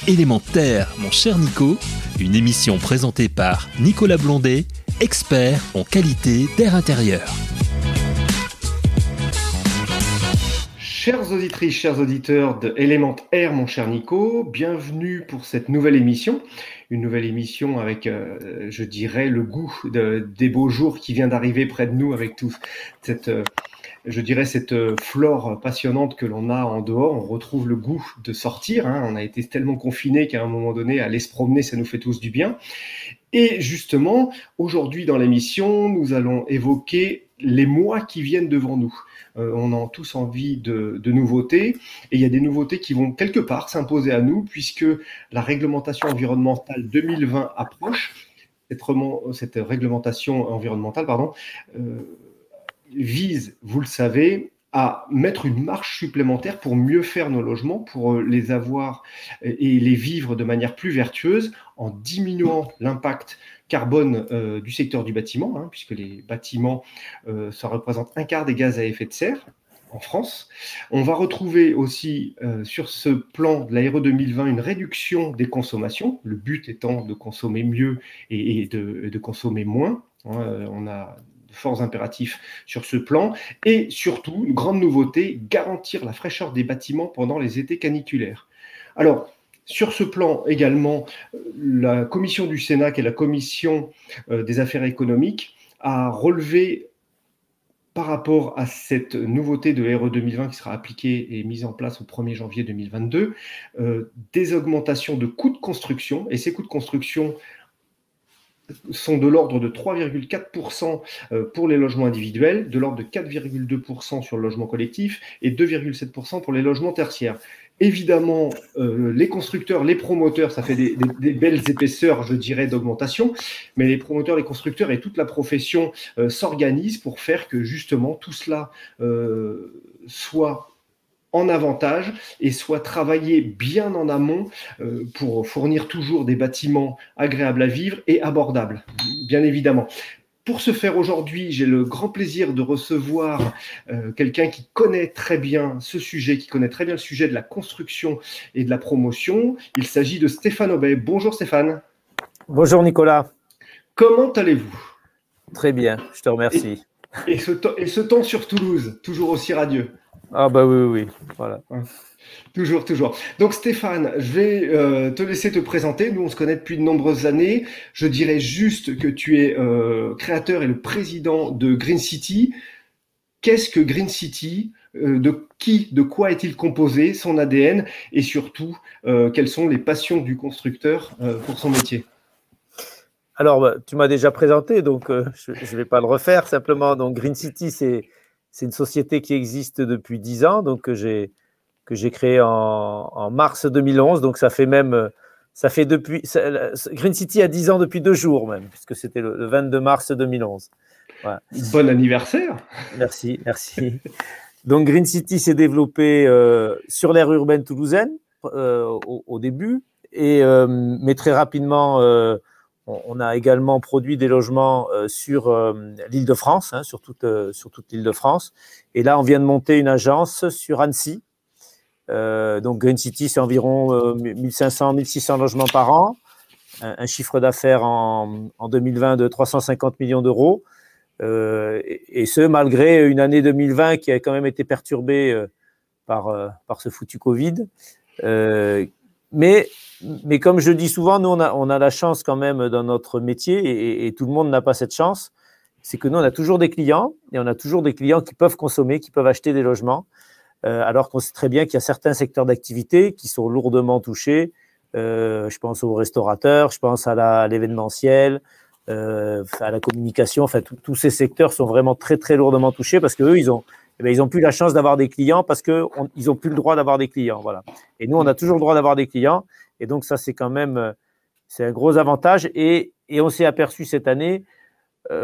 Élémentaire, mon cher Nico, une émission présentée par Nicolas Blondet, expert en qualité d'air intérieur. Chères auditrices, chers auditeurs de Élémentaire, mon cher Nico, bienvenue pour cette nouvelle émission. Une nouvelle émission avec, je dirais, le goût des beaux jours qui vient d'arriver près de nous avec toute cette flore passionnante que l'on a en dehors. On retrouve le goût de sortir. On a été tellement confinés qu'à un moment donné, aller se promener, ça nous fait tous du bien. Et justement, aujourd'hui dans l'émission, nous allons évoquer les mois qui viennent devant nous. On a tous envie de nouveautés, et il y a des nouveautés qui vont quelque part s'imposer à nous, puisque la réglementation environnementale 2020 approche. Cette réglementation environnementale, vise, vous le savez, à mettre une marche supplémentaire pour mieux faire nos logements, pour les avoir et les vivre de manière plus vertueuse, en diminuant l'impact carbone du secteur du bâtiment, puisque les bâtiments, ça représente un quart des gaz à effet de serre en France. On va retrouver aussi sur ce plan de la RE 2020 une réduction des consommations, le but étant de consommer mieux et de consommer moins. On a de forts impératifs sur ce plan, et surtout, une grande nouveauté, garantir la fraîcheur des bâtiments pendant les étés caniculaires. Alors, sur ce plan également, la commission du Sénat, qui est la commission des affaires économiques, a relevé par rapport à cette nouveauté de RE 2020 qui sera appliquée et mise en place au 1er janvier 2022, des augmentations de coûts de construction, et ces coûts de construction sont de l'ordre de 3,4% pour les logements individuels, de l'ordre de 4,2% sur le logement collectif et 2,7% pour les logements tertiaires. Évidemment, les constructeurs, les promoteurs, ça fait des belles épaisseurs, je dirais, d'augmentation, mais les promoteurs, les constructeurs et toute la profession s'organisent pour faire que justement tout cela soit en avantage et soit travaillé bien en amont pour fournir toujours des bâtiments agréables à vivre et abordables, bien évidemment. Pour ce faire aujourd'hui, j'ai le grand plaisir de recevoir quelqu'un qui connaît très bien ce sujet, qui connaît très bien le sujet de la construction et de la promotion. Il s'agit de Stéphane Aubet. Bonjour Stéphane. Bonjour Nicolas. Comment allez-vous ? Très bien, je te remercie. Et ce temps sur Toulouse, toujours aussi radieux ? Ah bah oui, voilà. Toujours. Donc Stéphane, je vais te laisser te présenter. Nous, on se connaît depuis de nombreuses années. Je dirais juste que tu es créateur et le président de Green City. Qu'est-ce que Green City ? De quoi est-il composé, son ADN, et surtout, quelles sont les passions du constructeur pour son métier ? Alors, tu m'as déjà présenté, donc je ne vais pas le refaire. Simplement, donc Green City, c'est une société qui existe depuis 10 ans, donc que j'ai créée en mars 2011. Donc Green City a 10 ans depuis 2 jours même, puisque c'était le 22 mars 2011. Voilà. Bon anniversaire. Merci. Donc Green City s'est développé sur l'aire urbaine toulousaine au début, mais très rapidement, on a également produit des logements sur l'Île-de-France, sur toute l'Île-de-France. Et là, on vient de monter une agence sur Annecy. Donc Green City, c'est environ 1500-1600 logements par an, un chiffre d'affaires en 2020 de 350 millions d'euros, et ce, malgré une année 2020 qui a quand même été perturbée par ce foutu Covid. Mais comme je dis souvent, nous, on a la chance quand même dans notre métier, et tout le monde n'a pas cette chance, c'est que nous, on a toujours des clients, et on a toujours des clients qui peuvent consommer, qui peuvent acheter des logements, alors qu'on sait très bien qu'il y a certains secteurs d'activité qui sont lourdement touchés. Je pense aux restaurateurs, je pense à l'événementiel, à la communication, enfin tous ces secteurs sont vraiment très très lourdement touchés, parce qu'eux, ils ont plus la chance d'avoir des clients, parce qu'ils ont plus le droit d'avoir des clients, voilà. Et nous, on a toujours le droit d'avoir des clients, et donc ça, c'est quand même c'est un gros avantage. Et on s'est aperçu cette année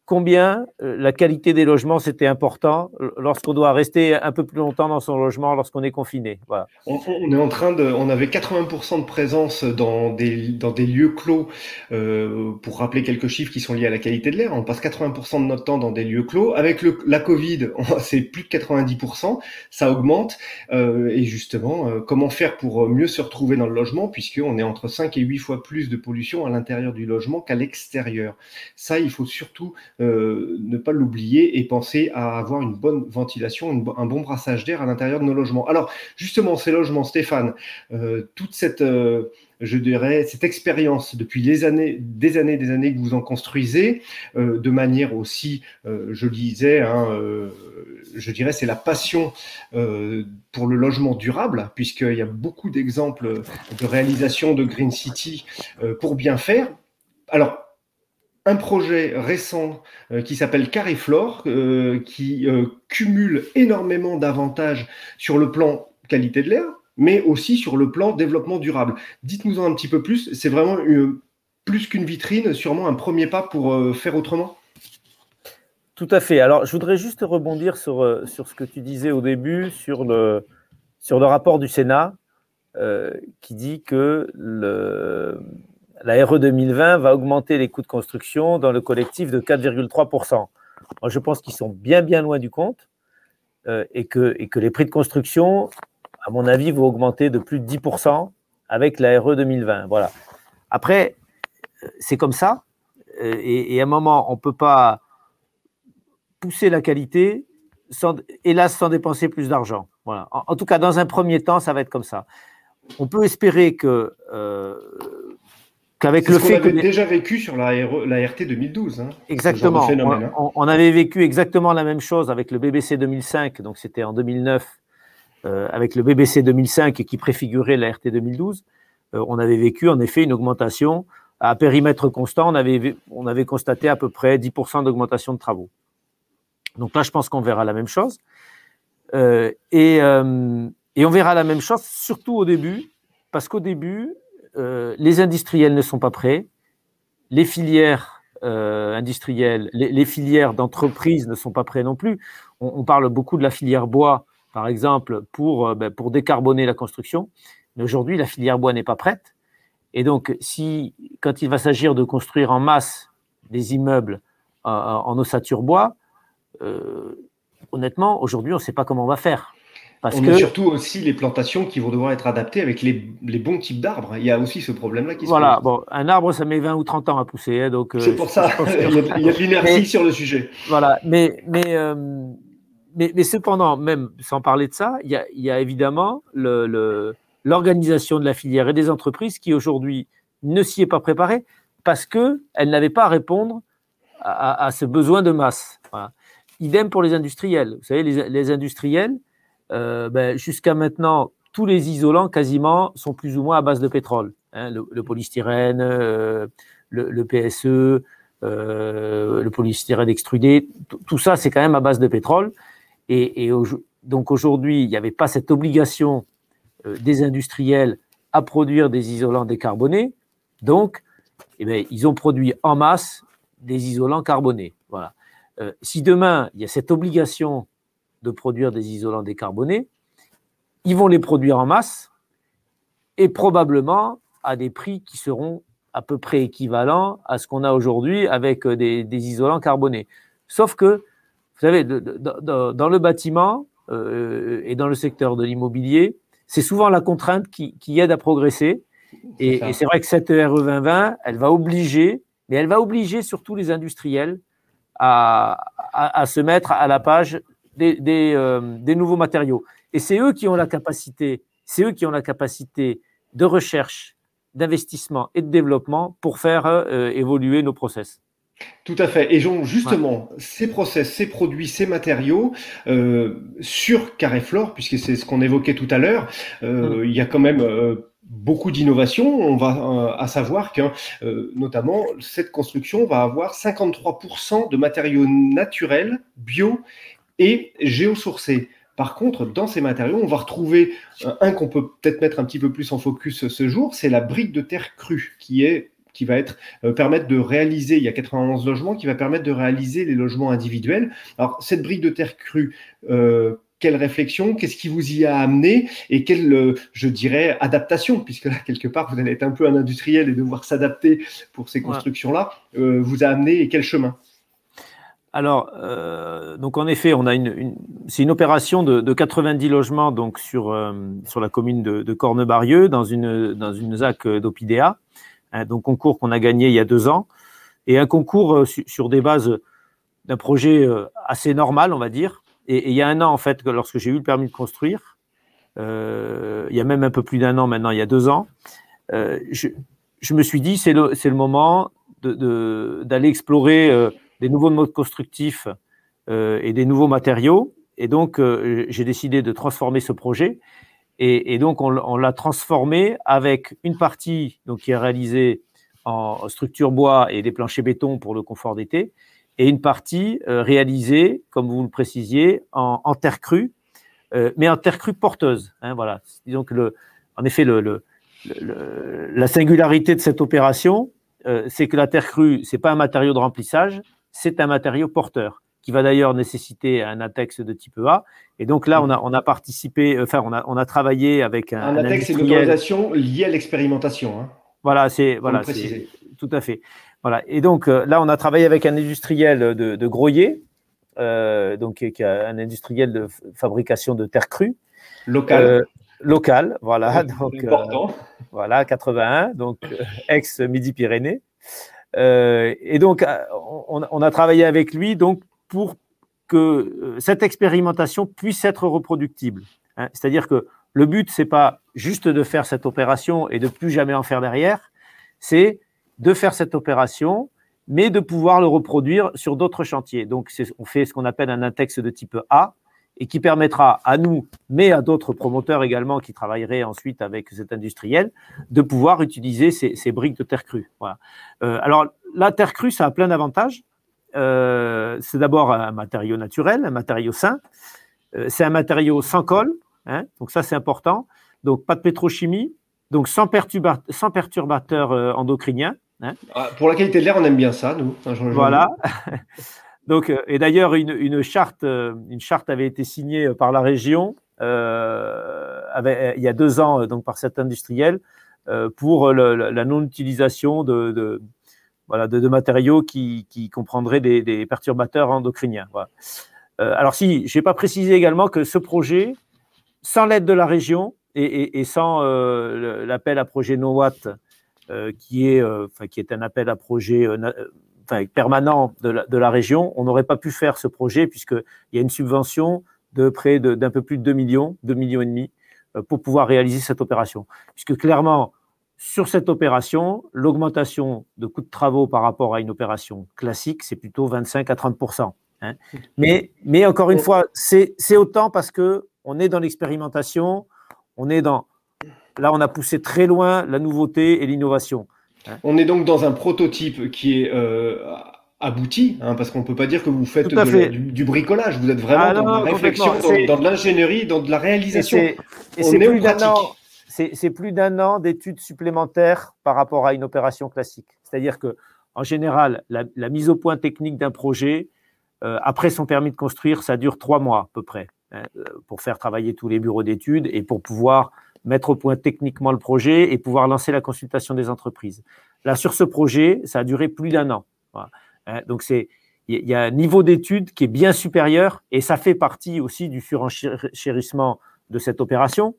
combien la qualité des logements, c'était important lorsqu'on doit rester un peu plus longtemps dans son logement lorsqu'on est confiné. Voilà. On est en train on avait 80% de présence dans des lieux clos, pour rappeler quelques chiffres qui sont liés à la qualité de l'air. On passe 80% de notre temps dans des lieux clos. Avec la Covid, c'est plus de 90%, ça augmente. Et justement, comment faire pour mieux se retrouver dans le logement, puisqu'on est entre 5 et 8 fois plus de pollution à l'intérieur du logement qu'à l'extérieur. Ça, il faut surtout ne pas l'oublier et penser à avoir une bonne ventilation, un bon brassage d'air à l'intérieur de nos logements. Alors, justement, ces logements, Stéphane, toute cette, je dirais, cette expérience depuis des années que vous en construisez, de manière aussi, je disais, je dirais, c'est la passion pour le logement durable, puisqu'il y a beaucoup d'exemples de réalisation de Green City pour bien faire. Alors, un projet récent qui s'appelle Carreflore, qui cumule énormément d'avantages sur le plan qualité de l'air, mais aussi sur le plan développement durable. Dites-nous en un petit peu plus, c'est vraiment plus qu'une vitrine, sûrement un premier pas pour faire autrement? Tout à fait. Alors, je voudrais juste rebondir sur ce que tu disais au début, sur le rapport du Sénat, qui dit que la RE 2020 va augmenter les coûts de construction dans le collectif de 4,3%. Moi, je pense qu'ils sont bien loin du compte et que les prix de construction, à mon avis, vont augmenter de plus de 10% avec la RE 2020. Voilà. Après, c'est comme ça. Et à un moment, on ne peut pas pousser la qualité, hélas, sans dépenser plus d'argent. Voilà. En tout cas, dans un premier temps, ça va être comme ça. On peut espérer qu'avec le fait qu'on avait déjà vécu sur la RT 2012. Exactement. On avait vécu exactement la même chose avec le BBC 2005, donc c'était en 2009, avec le BBC 2005 qui préfigurait la RT 2012. On avait vécu en effet une augmentation à périmètre constant. On avait constaté à peu près 10% d'augmentation de travaux. Donc là, je pense qu'on verra la même chose. Et on verra la même chose surtout au début, parce qu'au début, les industriels ne sont pas prêts, les filières industrielles, les filières d'entreprises ne sont pas prêts non plus. On parle beaucoup de la filière bois, par exemple, pour décarboner la construction, mais aujourd'hui, la filière bois n'est pas prête. Et donc, quand il va s'agir de construire en masse des immeubles en ossature bois, honnêtement, aujourd'hui, on ne sait pas comment on va faire. A surtout aussi les plantations qui vont devoir être adaptées avec les bons types d'arbres. Il y a aussi ce problème-là qui se pose. Voilà, bon, un arbre, ça met 20 ou 30 ans à pousser. Donc, c'est pour ça, il y a de l'inertie sur le sujet. Voilà, mais cependant, même sans parler de ça, il y a évidemment l'organisation de la filière et des entreprises qui aujourd'hui ne s'y est pas préparée parce qu'elle n'avait pas à répondre à ce besoin de masse. Voilà. Idem pour les industriels. Vous savez, les industriels, jusqu'à maintenant, tous les isolants quasiment sont plus ou moins à base de pétrole. Le polystyrène, le PSE, le polystyrène extrudé, tout ça, c'est quand même à base de pétrole. Donc aujourd'hui, il n'y avait pas cette obligation des industriels à produire des isolants décarbonés. Donc, ils ont produit en masse des isolants carbonés. Voilà. Si demain, il y a cette obligation de produire des isolants décarbonés, ils vont les produire en masse et probablement à des prix qui seront à peu près équivalents à ce qu'on a aujourd'hui avec des isolants carbonés. Sauf que, vous savez, dans le bâtiment et dans le secteur de l'immobilier, c'est souvent la contrainte qui aide à progresser. Et c'est vrai que cette RE 2020, elle va obliger surtout les industriels à se mettre à la page des nouveaux matériaux. Et c'est eux qui ont la capacité de recherche, d'investissement et de développement pour faire évoluer nos process. Tout à fait. Et justement, ces process, ces produits, ces matériaux, sur Carreflore, puisque c'est ce qu'on évoquait tout à l'heure, il y a quand même beaucoup d'innovations. On va à savoir que notamment cette construction va avoir 53% de matériaux naturels, bio et géosourcés. Par contre, dans ces matériaux, on va retrouver un qu'on peut peut-être mettre un petit peu plus en focus ce jour, c'est la brique de terre crue qui qui va permettre de réaliser, il y a 91 logements, qui va permettre de réaliser les logements individuels. Alors, cette brique de terre crue, quelle réflexion, qu'est-ce qui vous y a amené et quelle, je dirais, adaptation, puisque là, quelque part, vous allez être un peu un industriel et devoir s'adapter pour ces constructions-là, vous a amené et quel chemin? Alors, donc en effet, on a c'est une opération de 90 logements donc sur la commune de Cornebarieux dans une ZAC d'Opidea, donc concours qu'on a gagné il y a 2 ans, et un concours sur des bases d'un projet assez normal, on va dire. Et il y a 1 an, en fait, lorsque j'ai eu le permis de construire, il y a même un peu plus d'1 an maintenant, il y a 2 ans, je me suis dit, c'est le moment d'aller explorer des nouveaux modes constructifs et des nouveaux matériaux. Et donc, j'ai décidé de transformer ce projet. Et donc, on l'a transformé avec une partie donc, qui est réalisée en structure bois et des planchers béton pour le confort d'été, et une partie réalisée, comme vous le précisiez, en terre crue, mais en terre crue porteuse. Voilà. Donc, en effet, la singularité de cette opération, c'est que la terre crue, ce n'est pas un matériau de remplissage, c'est un matériau porteur, qui va d'ailleurs nécessiter un ATEX de type A. Et donc là, on a participé, enfin, on a travaillé avec un ATEX, c'est une autorisation liée à l'expérimentation. Voilà, c'est tout à fait. Voilà. Et donc là, on a travaillé avec un industriel de Groyer, donc qui est un industriel de fabrication de terre crue. Local, voilà. Donc, voilà, 81, donc ex-Midi-Pyrénées. Et donc, on a travaillé avec lui donc, pour que cette expérimentation puisse être reproductible. C'est-à-dire que le but, ce n'est pas juste de faire cette opération et de plus jamais en faire derrière, c'est de faire cette opération, mais de pouvoir le reproduire sur d'autres chantiers. Donc, on fait ce qu'on appelle un index de type A, et qui permettra à nous, mais à d'autres promoteurs également qui travailleraient ensuite avec cet industriel, de pouvoir utiliser ces briques de terre crue. Voilà. Alors, la terre crue, ça a plein d'avantages. C'est d'abord un matériau naturel, un matériau sain. C'est un matériau sans colle, donc ça, c'est important. Donc, pas de pétrochimie, donc sans perturbateurs endocriniens. Pour la qualité de l'air, on aime bien ça, nous. Voilà. Donc, et d'ailleurs, une charte avait été signée par la région il y a 2 ans donc par cet industriel pour la non-utilisation de matériaux qui comprendraient des perturbateurs endocriniens. Voilà. Alors, je n'ai pas précisé également que ce projet, sans l'aide de la région et sans l'appel à projet NOWAT, qui est un appel à projet permanent de la région, on n'aurait pas pu faire ce projet puisqu'il y a une subvention de près d'un peu plus de 2 millions et demi pour pouvoir réaliser cette opération. Puisque clairement, sur cette opération, l'augmentation de coûts de travaux par rapport à une opération classique, c'est plutôt 25 à 30%. Mais encore une fois, c'est autant parce qu'on est dans l'expérimentation, là on a poussé très loin la nouveauté et l'innovation. On est donc dans un prototype qui est abouti, parce qu'on ne peut pas dire que vous faites du bricolage, vous êtes vraiment dans la réflexion, dans de l'ingénierie, dans de la réalisation. C'est plus d'1 an d'études supplémentaires par rapport à une opération classique. C'est-à-dire qu'en général, la mise au point technique d'un projet, après son permis de construire, ça dure 3 mois à peu près, pour faire travailler tous les bureaux d'études et pour pouvoir mettre au point techniquement le projet et pouvoir lancer la consultation des entreprises. Là, sur ce projet, ça a duré plus d'1 an. Voilà. Donc, il y a un niveau d'étude qui est bien supérieur et ça fait partie aussi du surenchérissement de cette opération.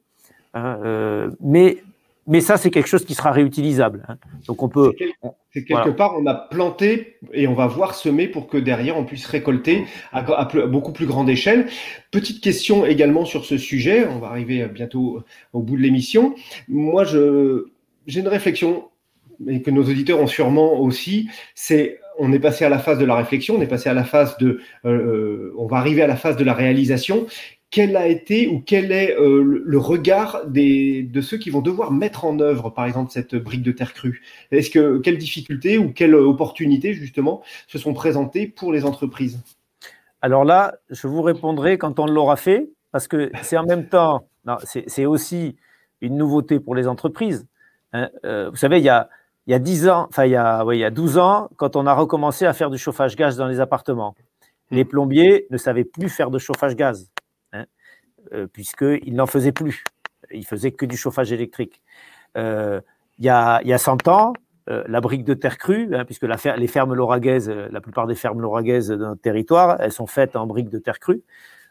Mais ça, c'est quelque chose qui sera réutilisable. Donc, on peut… C'est quelque part, on a planté et on va voir semer pour que derrière, on puisse récolter à beaucoup plus grande échelle. Petite question également sur ce sujet. On va arriver bientôt au bout de l'émission. Moi, j'ai une réflexion, et que nos auditeurs ont sûrement aussi, on est passé à la phase de la réflexion, on est passé à la phase on va arriver à la phase de la réalisation. Quel a été ou quel est le regard de ceux qui vont devoir mettre en œuvre, par exemple, cette brique de terre crue? Quelles difficultés ou quelles opportunités, justement, se sont présentées pour les entreprises? Alors là, je vous répondrai quand on l'aura fait, parce que c'est en même temps, c'est aussi une nouveauté pour les entreprises. Vous savez, il y a il y a 10 ans, enfin il y a 12 ans, quand on a recommencé à faire du chauffage gaz dans les appartements. Les plombiers ne savaient plus faire de chauffage gaz, puisqu'ils n'en faisaient plus. Ils faisaient que du chauffage électrique. Il y a 100 ans, la brique de terre crue, puisque les fermes lauragaises, la plupart des fermes lauragaises de notre territoire, elles sont faites en brique de terre crue.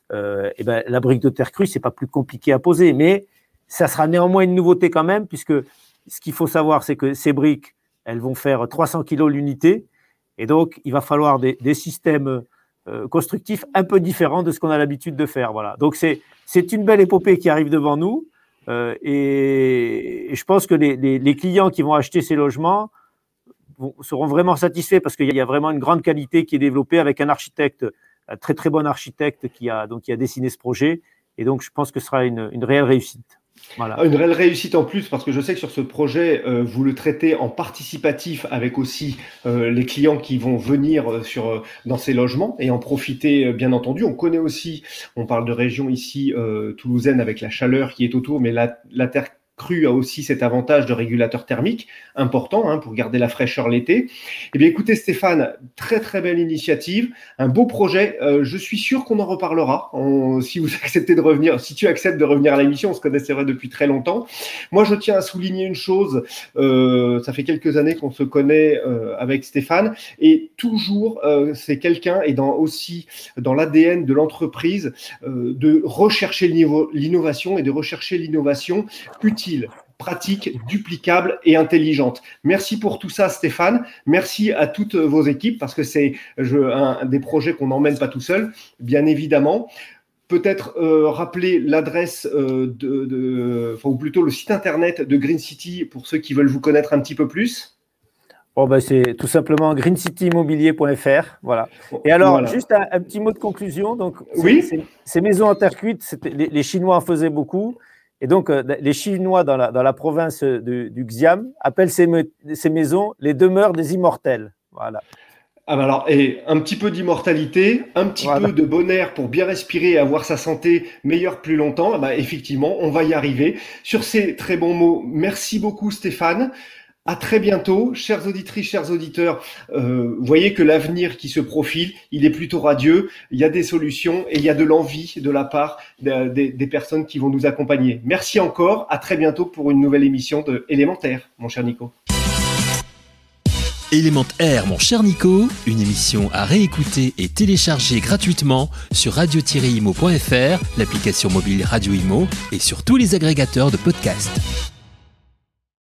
La brique de terre crue, c'est pas plus compliqué à poser, mais ça sera néanmoins une nouveauté quand même, puisque ce qu'il faut savoir, c'est que ces briques, elles vont faire 300 kg l'unité, et donc il va falloir des systèmes constructifs un peu différents de ce qu'on a l'habitude de faire. Voilà. Donc c'est une belle épopée qui arrive devant nous, et je pense que les clients qui vont acheter ces logements seront vraiment satisfaits, parce qu'il y a vraiment une grande qualité qui est développée avec un architecte, un très très bon architecte qui a dessiné ce projet, et donc je pense que ce sera une réelle réussite. Voilà. Une réelle réussite en plus, parce que je sais que sur ce projet, vous le traitez en participatif avec aussi les clients qui vont venir dans ces logements et en profiter, bien entendu. On connaît aussi, on parle de région ici toulousaine avec la chaleur qui est autour, mais la terre crue a aussi cet avantage de régulateur thermique important pour garder la fraîcheur l'été. Eh bien, écoutez Stéphane, très très belle initiative, un beau projet. Je suis sûr qu'on en reparlera. Si vous acceptez de revenir, si tu acceptes de revenir à l'émission, on se connaît c'est vrai depuis très longtemps. Moi, je tiens à souligner une chose. Ça fait quelques années qu'on se connaît avec Stéphane, et toujours c'est quelqu'un, et aussi dans l'ADN de l'entreprise, de rechercher l'innovation et de rechercher l'innovation utile, pratique, duplicable et intelligente. Merci pour tout ça, Stéphane. Merci à toutes vos équipes, parce que c'est un des projets qu'on n'emmène pas tout seul, bien évidemment. Peut-être rappeler l'adresse ou plutôt le site internet de Green City pour ceux qui veulent vous connaître un petit peu plus. C'est tout simplement greencityimmobilier.fr. Voilà. Et alors, voilà. Juste un petit mot de conclusion. Donc, ces maisons en terre cuite, les Chinois en faisaient beaucoup. Et donc, les Chinois dans la province du Xi'an appellent ces maisons les demeures des immortels. Voilà. Alors, et un petit peu d'immortalité, un petit peu de bon air pour bien respirer et avoir sa santé meilleure plus longtemps. Effectivement, on va y arriver. Sur ces très bons mots, merci beaucoup Stéphane. À très bientôt, chères auditrices, chers auditeurs. Vous voyez que l'avenir qui se profile, il est plutôt radieux. Il y a des solutions et il y a de l'envie de la part des personnes qui vont nous accompagner. Merci encore. À très bientôt pour une nouvelle émission de Élémentaire, mon cher Nico. Élémentaire, mon cher Nico, une émission à réécouter et télécharger gratuitement sur radio-imo.fr, l'application mobile Radio Imo et sur tous les agrégateurs de podcasts.